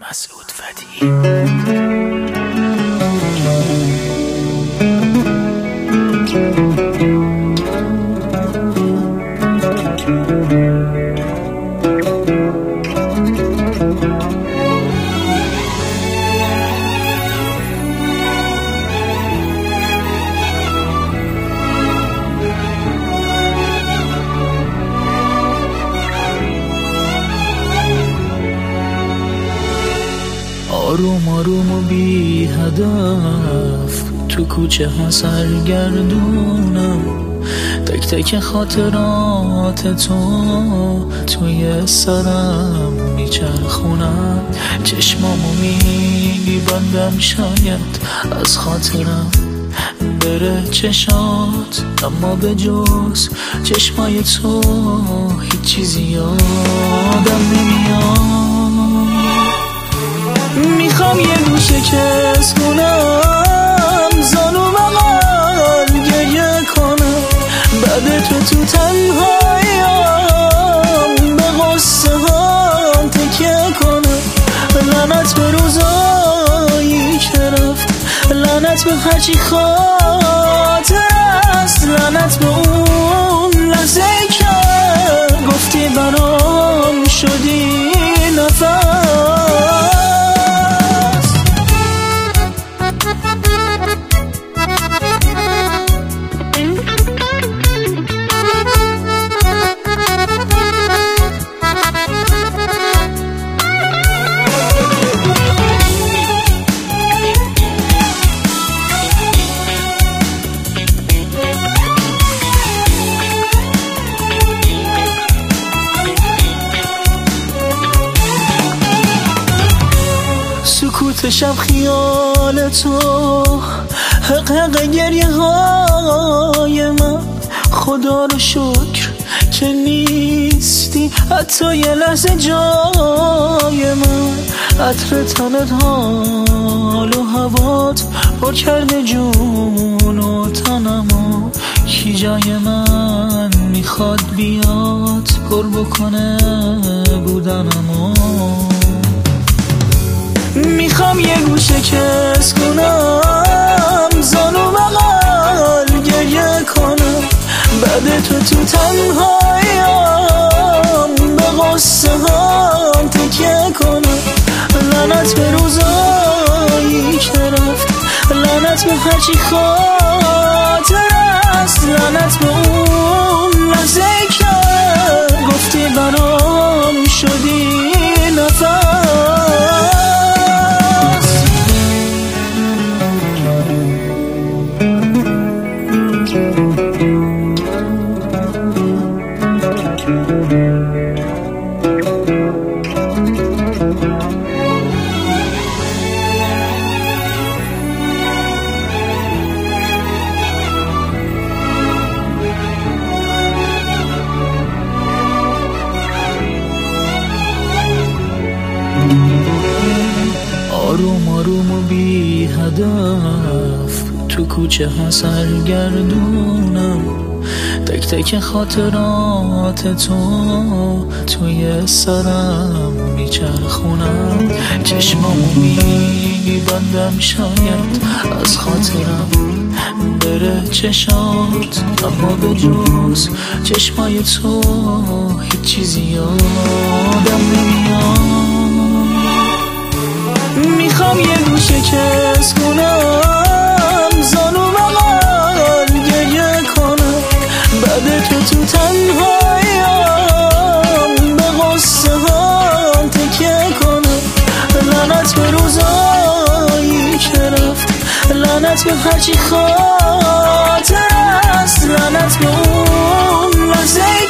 مسعود فتحی. آروم آروم و بی هدف تو کوچه ها سرگردونم، تک تک خاطرات تو توی سرم میچرخونم. چشمامو میبندم شاید از خاطرم بره چشات، اما به جز چشمای تو هیچ چیزی یادم نمیاد. میخوام یه گوشه کس کنم، زانو بغل گریه کنم، بعد تو تنهاییم به غصه هم تکیه کنم. لعنت به روزایی که رفت، لعنت به هرچی خاطر است، لعنت به اون لحظه که گفتی برام شدی نفس. سکوت شب خیال تو، حق حق گریه های من، خدا رو شکر که نیستی حتی یه لحظه جای من. عطر تنت حال و هوات پر کرده جون و تنمو، کی جای من میخواد بیاد پر بکنه بودنمو. میخوام یه گوشه کس کنم، زانو بغل گریه کنم، بعد تو تنهاییم به غصه هم تکیه کنم. لعنت به روزایی که رفت، لعنت به هرچی خاطر است، لعنت به اون لحظه که گفتی برام شدی نفس. آروم آروم و بی هدف تو کوچه ها سرگردونم، تک تک خاطرات تو توی سرم میچرخونم. چشمامو میبندم شاید از خاطرم بره چشات، اما به جز چشمای تو هیچ چیزی یادم نمیاد. میخوام یه گوشه کس کنم، زانو بغل گریه کنم، بعد تو تنهاییم به غصه هم تکیه کنم. لعنت به روزایی که رفت، لعنت به هرچی خاطر است، لعنت به اون لحظه